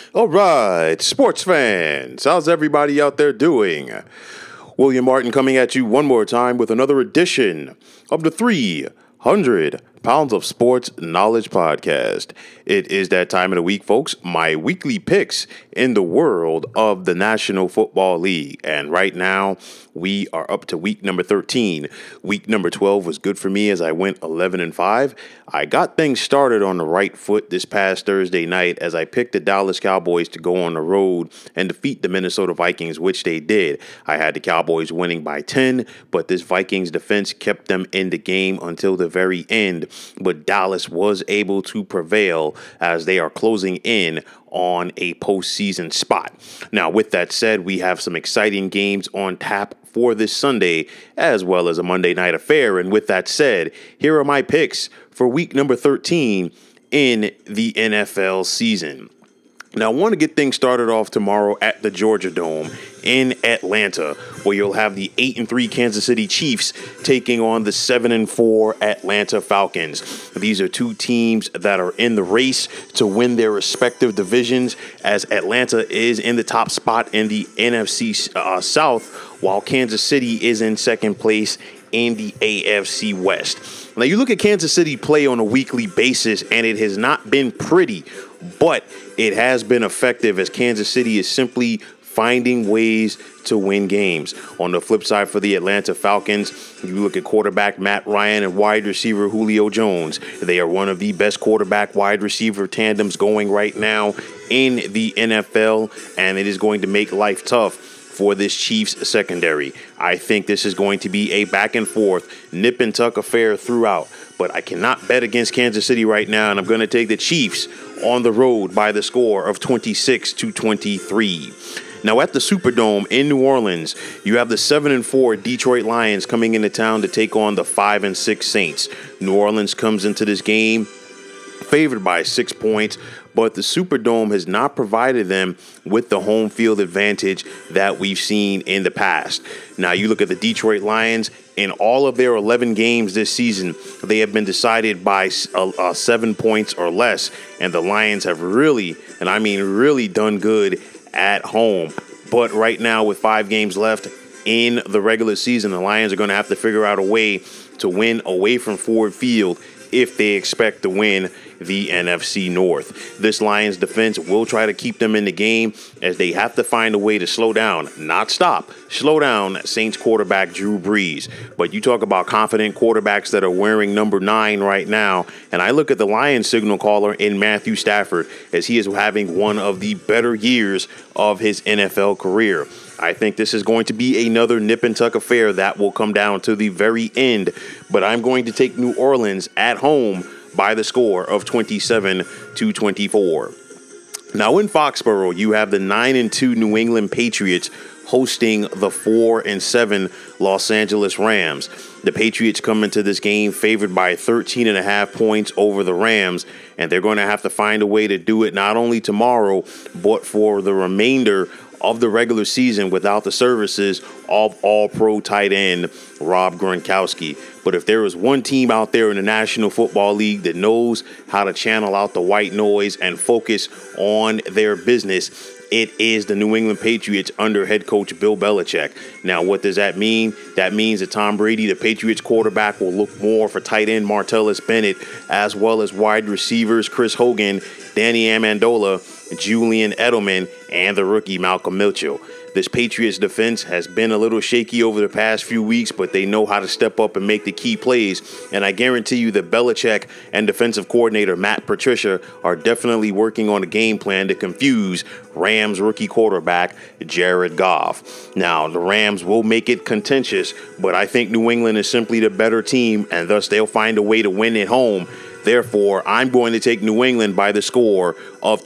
All right, sports fans, how's everybody out there doing? William Martin coming at you one more time with another edition of the 300 Pounds of Sports Knowledge Podcast. It is that time of the week, folks, my weekly picks in the world of the National Football League. And right now, we are up to week number 13. Week number 12 was good for me as I went 11-5. I got things started on the right foot this past Thursday night as I picked the Dallas Cowboys to go on the road and defeat the Minnesota Vikings, which they did. I had the Cowboys winning by 10, but this Vikings defense kept them in the game until the very end. But Dallas was able to prevail as they are closing in on a postseason spot. Now, with that said, we have some exciting games on tap for this Sunday, as well as a Monday night affair. And with that said, here are my picks for week number 13 in the NFL season. Now, I want to get things started off tomorrow at the Georgia Dome in Atlanta, where you'll have the 8-3 Kansas City Chiefs taking on the 7-4 Atlanta Falcons. These are two teams that are in the race to win their respective divisions, as Atlanta is in the top spot in the NFC South, while Kansas City is in second place in the AFC West. Now, you look at Kansas City play on a weekly basis, and it has not been pretty, but it has been effective as Kansas City is simply finding ways to win games. On the flip side for the Atlanta Falcons, you look at quarterback Matt Ryan and wide receiver Julio Jones. They are one of the best quarterback wide receiver tandems going right now in the NFL, and it is going to make life tough for this Chiefs secondary. I think this is going to be a back and forth, nip and tuck affair throughout. But I cannot bet against Kansas City right now, and I'm going to take the Chiefs on the road by the score of 26-23. Now, at the Superdome in New Orleans, you have the 7-4 Detroit Lions coming into town to take on the 5-6 Saints. New Orleans comes into this game favored by 6 points, but the Superdome has not provided them with the home field advantage that we've seen in the past. Now, you look at the Detroit Lions, in all of their 11 games this season, they have been decided by 7 points or less, and the Lions have really, and I mean really, done good at home. But right now, with 5 games left in the regular season, the Lions are going to have to figure out a way to win away from Ford Field if they expect to win the NFC North. This Lions defense will try to keep them in the game as they have to find a way to slow down, not stop, slow down Saints quarterback Drew Brees. But you talk about confident quarterbacks that are wearing number 9 right now, and I look at the Lions signal caller in Matthew Stafford as he is having one of the better years of his NFL career. I think this is going to be another nip and tuck affair that will come down to the very end, but I'm going to take New Orleans at home by the score of 27-24. Now, in Foxborough, you have the 9-2 New England Patriots hosting the 4-7 Los Angeles Rams. The Patriots come into this game favored by 13.5 points over the Rams, and they're going to have to find a way to do it not only tomorrow, but for the remainder of the regular season without the services of all-pro tight end Rob Gronkowski. But if there is one team out there in the National Football League that knows how to channel out the white noise and focus on their business, it is the New England Patriots under head coach Bill Belichick. Now, what does that mean? That means that Tom Brady, the Patriots quarterback, will look more for tight end Martellus Bennett, as well as wide receivers Chris Hogan, Danny Amendola, Julian Edelman, and the rookie Malcolm Mitchell. This Patriots defense has been a little shaky over the past few weeks, but they know how to step up and make the key plays. And I guarantee you that Belichick and defensive coordinator Matt Patricia are definitely working on a game plan to confuse Rams rookie quarterback Jared Goff. Now, the Rams will make it contentious, but I think New England is simply the better team, and thus they'll find a way to win at home. Therefore, I'm going to take New England by the score of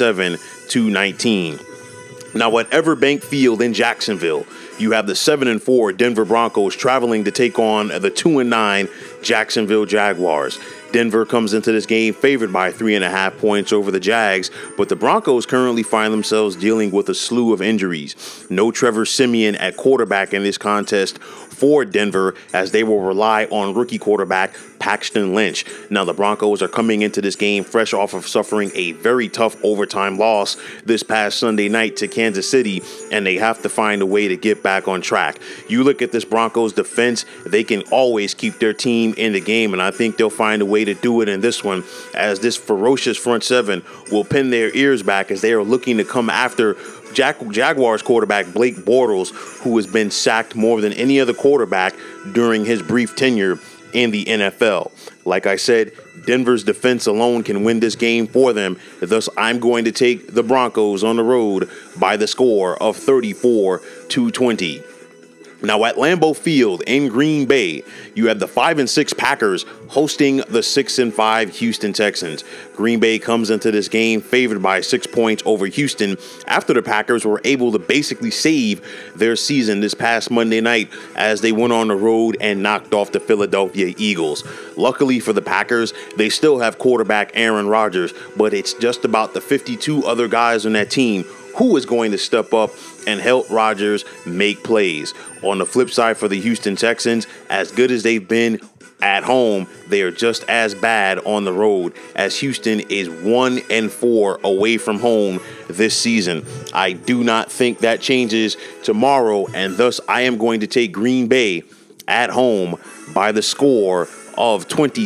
27-19. Now, at Everbank Field in Jacksonville, you have the 7-4 Denver Broncos traveling to take on the 2-9 Jacksonville Jaguars. Denver comes into this game favored by 3.5 points over the Jags, but the Broncos currently find themselves dealing with a slew of injuries. No Trevor Siemian at quarterback in this contest for Denver, as they will rely on rookie quarterback Paxton Lynch. Now, the Broncos are coming into this game fresh off of suffering a very tough overtime loss this past Sunday night to Kansas City, and they have to find a way to get back on track. You look at this Broncos defense, they can always keep their team in the game, and I think they'll find a way to do it in this one, as this ferocious front seven will pin their ears back as they are looking to come after Jaguars quarterback Blake Bortles, who has been sacked more than any other quarterback during his brief tenure in the NFL. Like I said, Denver's defense alone can win this game for them. Thus, I'm going to take the Broncos on the road by the score of 34-20. Now, at Lambeau Field in Green Bay, you have the 5-6 Packers hosting the 6-5 Houston Texans. Green Bay comes into this game favored by 6 points over Houston after the Packers were able to basically save their season this past Monday night as they went on the road and knocked off the Philadelphia Eagles. Luckily for the Packers, they still have quarterback Aaron Rodgers, but it's just about the 52 other guys on that team who is going to step up and help Rodgers make plays. On the flip side for the Houston Texans, as good as they've been at home, they are just as bad on the road, as Houston is 1-4 away from home this season. I do not think that changes tomorrow, and thus I am going to take Green Bay at home by the score of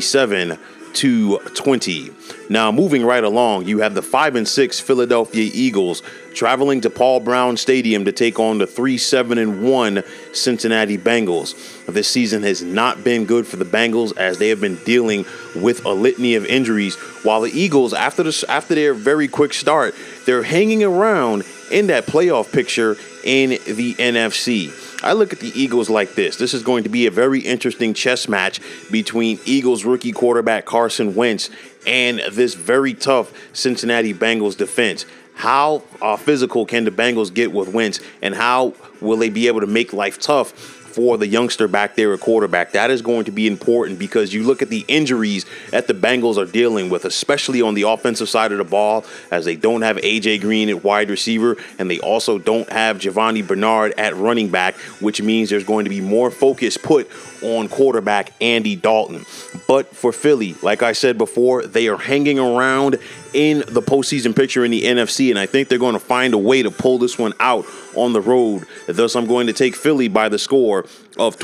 27-20. Now, moving right along, you have the 5-6 Philadelphia Eagles traveling to Paul Brown Stadium to take on the 3-7-1 Cincinnati Bengals. This season has not been good for the Bengals, as they have been dealing with a litany of injuries, while the Eagles, after their very quick start, they're hanging around in that playoff picture in the NFC. I look at the Eagles like this. This is going to be a very interesting chess match between Eagles rookie quarterback Carson Wentz and this very tough Cincinnati Bengals defense. How physical can the Bengals get with Wentz, and how will they be able to make life tough for the youngster back there at quarterback? That is going to be important, because you look at the injuries that the Bengals are dealing with, especially on the offensive side of the ball, as they don't have A.J. Green at wide receiver, and they also don't have Giovanni Bernard at running back, which means there's going to be more focus put on quarterback Andy Dalton. But for Philly, like I said before, they are hanging around in the postseason picture in the NFC, and I think they're going to find a way to pull this one out on the road. Thus, I'm going to take Philly by the score of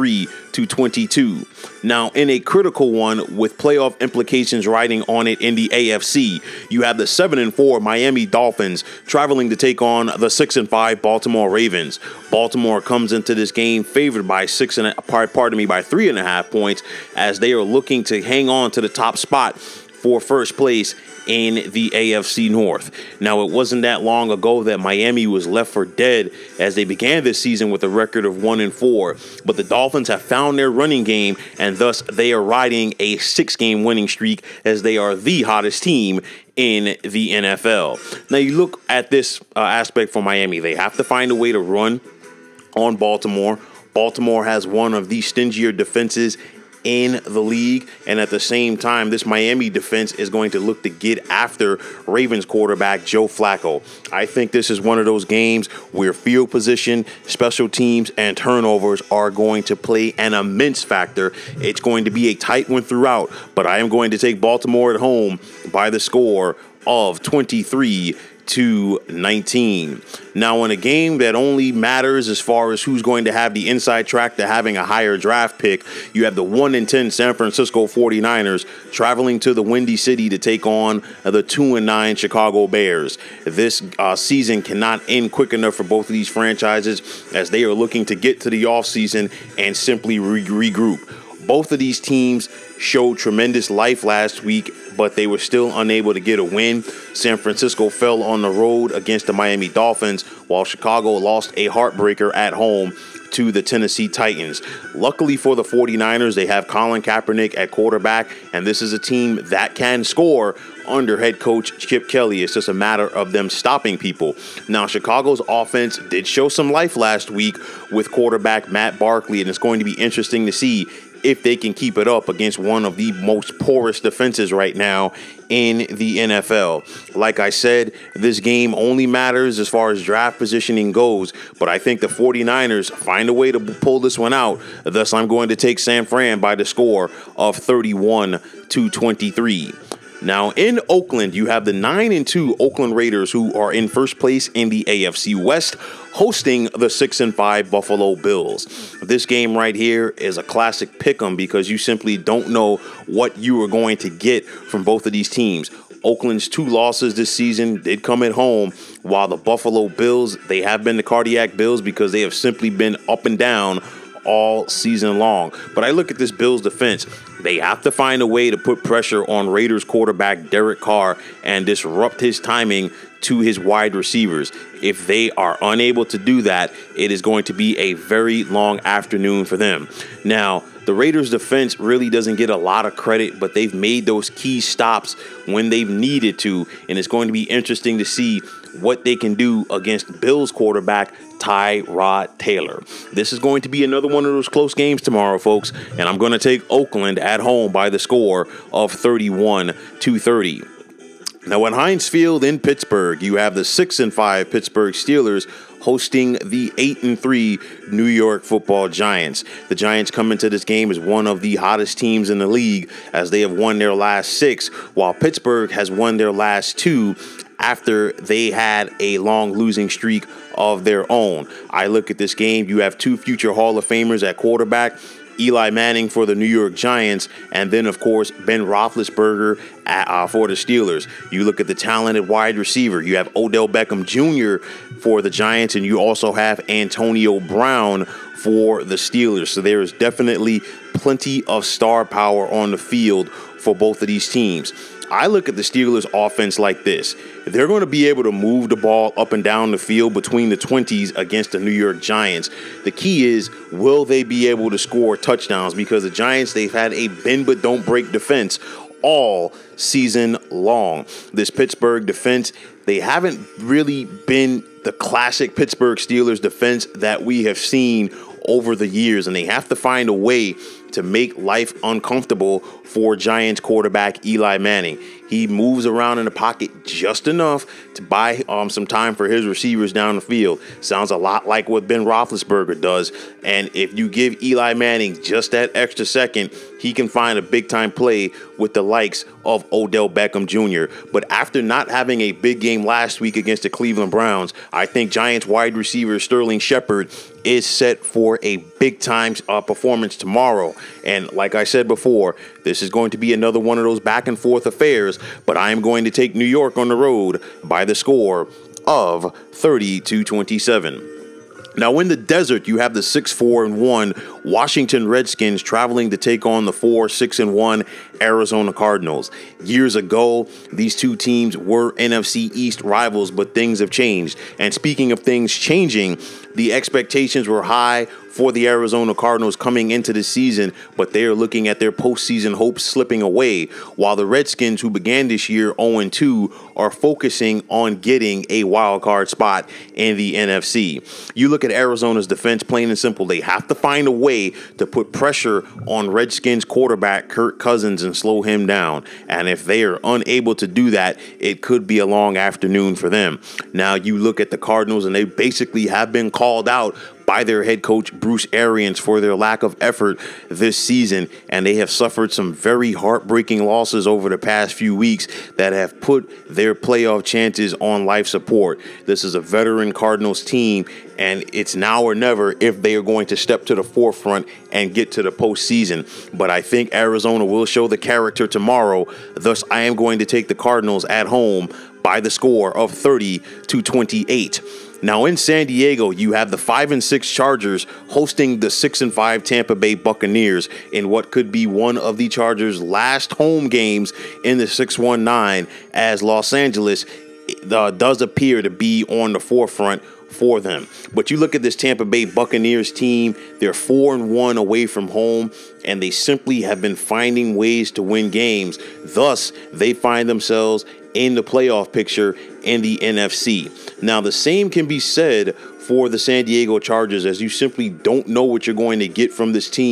23-22. Now, in a critical one with playoff implications riding on it in the AFC, you have the 7-4 Miami Dolphins traveling to take on the 6-5 Baltimore Ravens. Baltimore comes into this game favored by 3.5 points, as they are looking to hang on to the top spot for first place in the AFC North. Now, it wasn't that long ago that Miami was left for dead as they began this season with a record of 1-4, but the Dolphins have found their running game, and thus they are riding a 6-game winning streak, as they are the hottest team in the NFL. Now, you look at this aspect for Miami. They have to find a way to run on Baltimore. Baltimore has one of the stingier defenses in the league, and at the same time, this Miami defense is going to look to get after Ravens quarterback Joe Flacco. I think this is one of those games where field position, special teams, and turnovers are going to play an immense factor. It's going to be a tight one throughout, but I am going to take Baltimore at home by the score of 23-19. Now, in a game that only matters as far as who's going to have the inside track to having a higher draft pick, you have the 1-10 San Francisco 49ers traveling to the Windy City to take on the 2-9 Chicago Bears. This season cannot end quick enough for both of these franchises, as they are looking to get to the offseason and simply regroup. Both of these teams showed tremendous life last week, but they were still unable to get a win. San Francisco fell on the road against the Miami Dolphins, while Chicago lost a heartbreaker at home to the Tennessee Titans. Luckily for the 49ers, they have Colin Kaepernick at quarterback, and this is a team that can score under head coach Chip Kelly. It's just a matter of them stopping people. Now, Chicago's offense did show some life last week with quarterback Matt Barkley, and it's going to be interesting to see if they can keep it up against one of the most porous defenses right now in the NFL. Like I said, this game only matters as far as draft positioning goes, but I think the 49ers find a way to pull this one out. Thus, I'm going to take San Fran by the score of 31-23. Now, in Oakland, you have the 9-2 Oakland Raiders, who are in first place in the AFC West, hosting the 6-5 Buffalo Bills. This game right here is a classic pick'em because you simply don't know what you are going to get from both of these teams. Oakland's 2 losses this season did come at home, while the Buffalo Bills, they have been the cardiac Bills because they have simply been up and down all season long. But I look at this Bills defense. They have to find a way to put pressure on Raiders quarterback Derek Carr and disrupt his timing to his wide receivers. If they are unable to do that, it is going to be a very long afternoon for them. Now, the Raiders defense really doesn't get a lot of credit, but they've made those key stops when they've needed to, and it's going to be interesting to see what they can do against Bills quarterback Tyrod Taylor. This is going to be another one of those close games tomorrow, folks, and I'm going to take Oakland at home by the score of 31-30. Now, at Heinz Field in Pittsburgh, you have the 6-5 Pittsburgh Steelers hosting the 8-3 New York Football Giants. The Giants come into this game as one of the hottest teams in the league, as they have won their last 6, while Pittsburgh has won their last 2 after they had a long losing streak of their own. I look at this game, you have 2 future Hall of Famers at quarterback, Eli Manning for the New York Giants, and then, of course, Ben Roethlisberger for the Steelers. You look at the talented wide receiver. You have Odell Beckham Jr. for the Giants, and you also have Antonio Brown for the Steelers. So there is definitely plenty of star power on the field for both of these teams. I look at the Steelers' offense like this. They're going to be able to move the ball up and down the field between the 20s against the New York Giants. The key is, will they be able to score touchdowns? Because the Giants, they've had a bend but don't break defense all season long. This Pittsburgh defense, they haven't really been the classic Pittsburgh Steelers defense that we have seen over the years, and they have to find a way to make life uncomfortable for Giants quarterback Eli Manning. He moves around in the pocket just enough to buy some time for his receivers down the field. Sounds a lot like what Ben Roethlisberger does. And if you give Eli Manning just that extra second, he can find a big-time play with the likes of Odell Beckham Jr. But after not having a big game last week against the Cleveland Browns, I think Giants wide receiver Sterling Shepard is set for a big-time performance tomorrow. And like I said before, this is going to be another one of those back-and-forth affairs, but I am going to take New York on the road by the score of 30-27. Now, in the desert, you have the 6-4-1 Washington Redskins traveling to take on the 4-6-1 Arizona Cardinals. Years ago, these two teams were NFC East rivals, but things have changed. And speaking of things changing, the expectations were high for the Arizona Cardinals coming into the season, but they are looking at their postseason hopes slipping away, while the Redskins, who began this year 0-2, are focusing on getting a wild card spot in the NFC. You look at Arizona's defense, plain and simple. They have to find a way to put pressure on Redskins quarterback Kirk Cousins and slow him down. And if they are unable to do that, it could be a long afternoon for them. Now, you look at the Cardinals, and they basically have been called out by their head coach, Bruce Arians, for their lack of effort this season, and they have suffered some very heartbreaking losses over the past few weeks that have put their playoff chances on life support. This is a veteran Cardinals team, and it's now or never if they are going to step to the forefront and get to the postseason. But I think Arizona will show the character tomorrow. Thus, I am going to take the Cardinals at home by the score of 30-28. Now, in San Diego, you have the 5-6 Chargers hosting the 6-5 Tampa Bay Buccaneers in what could be one of the Chargers' last home games in the 619, as Los Angeles does appear to be on the forefront for them. But you look at this Tampa Bay Buccaneers team, they're 4-1 away from home, and they simply have been finding ways to win games. Thus, they find themselves in the playoff picture in the NFC. Now, the same can be said for the San Diego Chargers, as you simply don't know what you're going to get from this team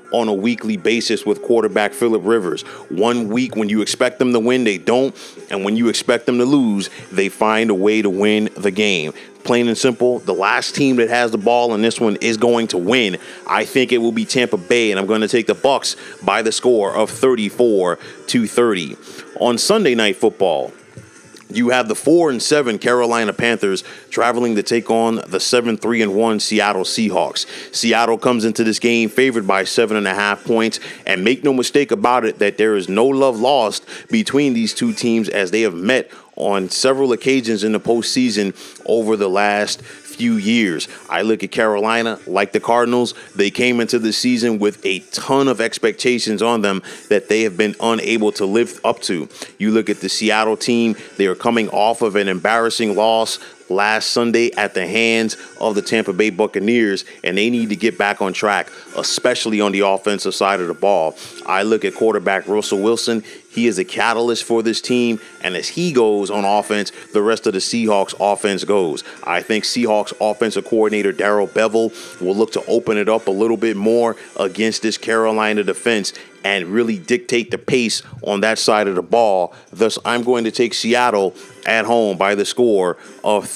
on a weekly basis with quarterback Phillip Rivers. 1 week when you expect them to win, they don't. And when you expect them to lose, they find a way to win the game. Plain and simple, the last team that has the ball in this one is going to win. I think it will be Tampa Bay, and I'm going to take the Bucs by the score of 34-30. On Sunday Night Football, you have the 4-7 Carolina Panthers traveling to take on the 7-3-1 Seattle Seahawks. Seattle comes into this game favored by 7.5 points, and make no mistake about it that there is no love lost between these two teams as they have met on several occasions in the postseason over the last few years. I look at Carolina, like the Cardinals, they came into the season with a ton of expectations on them that they have been unable to live up to. You look at the Seattle team, they are coming off of an embarrassing loss last Sunday at the hands of the Tampa Bay Buccaneers, and they need to get back on track, especially on the offensive side of the ball. I look at quarterback Russell Wilson. He is a catalyst for this team, and as he goes on offense, the rest of the Seahawks offense goes. I think Seahawks offensive coordinator Darrell Bevell will look to open it up a little bit more against this Carolina defense and really dictate the pace on that side of the ball. Thus, I'm going to take Seattle at home by the score of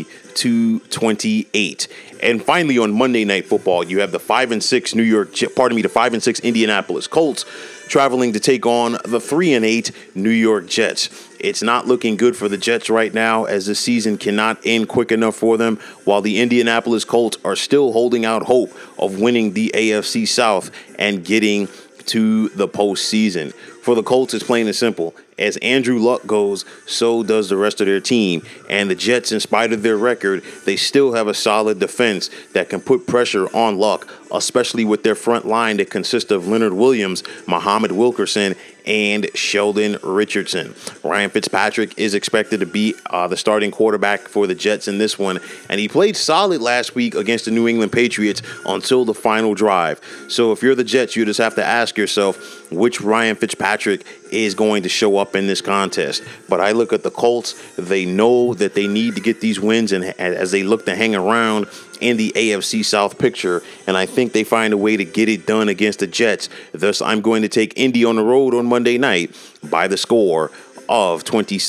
30-28. And finally, on Monday Night Football, you have the 5-6 the 5-6 Indianapolis Colts traveling to take on the 3-8 New York Jets. It's not looking good for the Jets right now, as the season cannot end quick enough for them, while the Indianapolis Colts are still holding out hope of winning the AFC South and getting to the postseason. For the Colts, it's plain and simple. As Andrew Luck goes, so does the rest of their team. And the Jets, in spite of their record, they still have a solid defense that can put pressure on Luck, especially with their front line that consists of Leonard Williams, Muhammad Wilkerson, and Sheldon Richardson. Ryan Fitzpatrick is expected to be the starting quarterback for the Jets in this one, and he played solid last week against the New England Patriots until the final drive. So if you're the Jets, you just have to ask yourself which Ryan Fitzpatrick is going to show up in this contest. But I look at the Colts, they know that they need to get these wins, and as they look to hang around in the AFC South picture, and I think they find a way to get it done against the Jets. Thus, I'm going to take Indy on the road on Monday night by the score of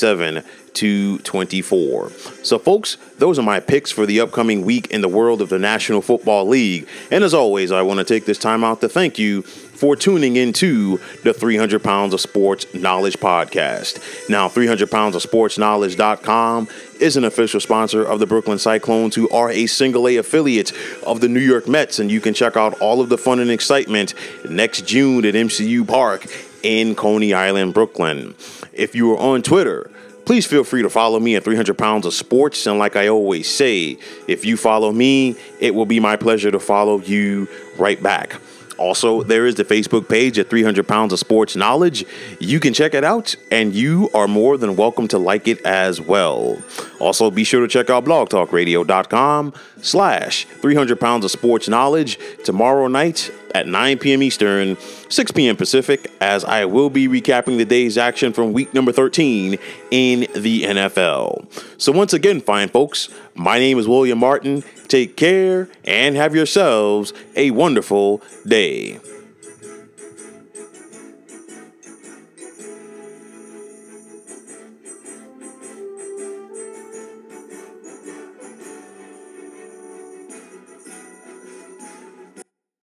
27-24. So, folks, those are my picks for the upcoming week in the world of the National Football League. And as always, I want to take this time out to thank you for tuning into the 300 Pounds of Sports Knowledge podcast. Now, 300 Pounds of Sports Knowledge.com is an official sponsor of the Brooklyn Cyclones, who are a single A affiliate of the New York Mets. And you can check out all of the fun and excitement next June at MCU Park in Coney Island, Brooklyn. If you are on Twitter, please feel free to follow me at 300 Pounds of Sports. And like I always say, if you follow me, it will be my pleasure to follow you right back. Also, there is the Facebook page at 300 Pounds of Sports Knowledge. You can check it out, and you are more than welcome to like it as well. Also, be sure to check out blogtalkradio.com/300 Pounds of Sports Knowledge tomorrow night at 9 p.m. Eastern, 6 p.m. Pacific, as I will be recapping the day's action from week number 13 in the NFL. So once again, fine folks, my name is William Martin. Take care and have yourselves a wonderful day.